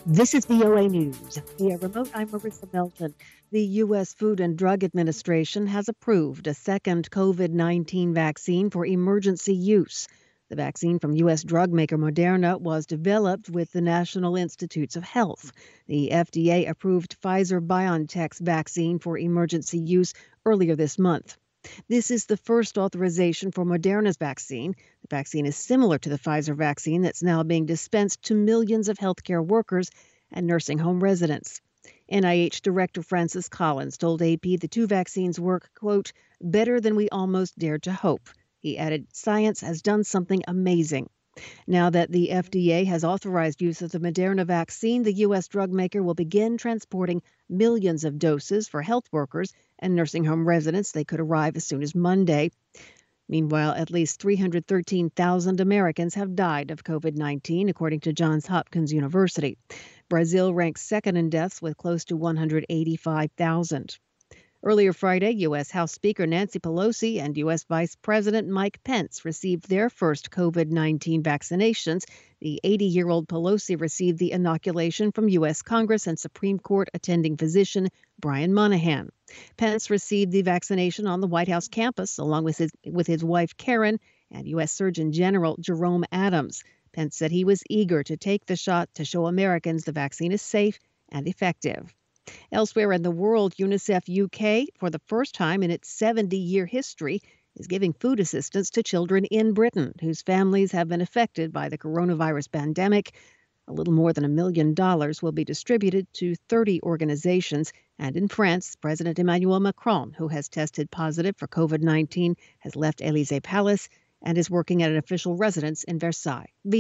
This is VOA News. Via remote, I'm Marissa Melton. The U.S. Food and Drug Administration has approved a second COVID-19 vaccine for emergency use. The vaccine from U.S. drug maker Moderna was developed with the National Institutes of Health. The FDA approved Pfizer-BioNTech's vaccine for emergency use earlier this month. This is the first authorization for Moderna's vaccine. The vaccine is similar to the Pfizer vaccine that's now being dispensed to millions of healthcare workers and nursing home residents. NIH Director Francis Collins told AP the two vaccines work, quote, better than we almost dared to hope. He added, science has done something amazing. Now that the FDA has authorized use of the Moderna vaccine, the U.S. drug maker will begin transporting millions of doses for health workers and nursing home residents. They could arrive as soon as Monday. Meanwhile, at least 313,000 Americans have died of COVID-19, according to Johns Hopkins University. Brazil ranks second in deaths with close to 185,000. Earlier Friday, U.S. House Speaker Nancy Pelosi and U.S. Vice President Mike Pence received their first COVID-19 vaccinations. The 80-year-old Pelosi received the inoculation from U.S. Congress and Supreme Court attending physician Brian Monahan. Pence received the vaccination on the White House campus, along with his wife Karen and U.S. Surgeon General Jerome Adams. Pence said he was eager to take the shot to show Americans the vaccine is safe and effective. Elsewhere in the world, UNICEF UK, for the first time in its 70-year history, is giving food assistance to children in Britain whose families have been affected by the coronavirus pandemic. A little more than $1 million will be distributed to 30 organizations. And in France, President Emmanuel Macron, who has tested positive for COVID-19, has left Élysée Palace and is working at an official residence in Versailles.